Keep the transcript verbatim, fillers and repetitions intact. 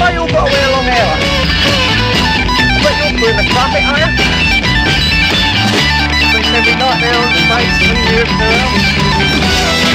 why you got away long hair? I bet you're doing the traffic, are you? Think every night there on the face when you're around.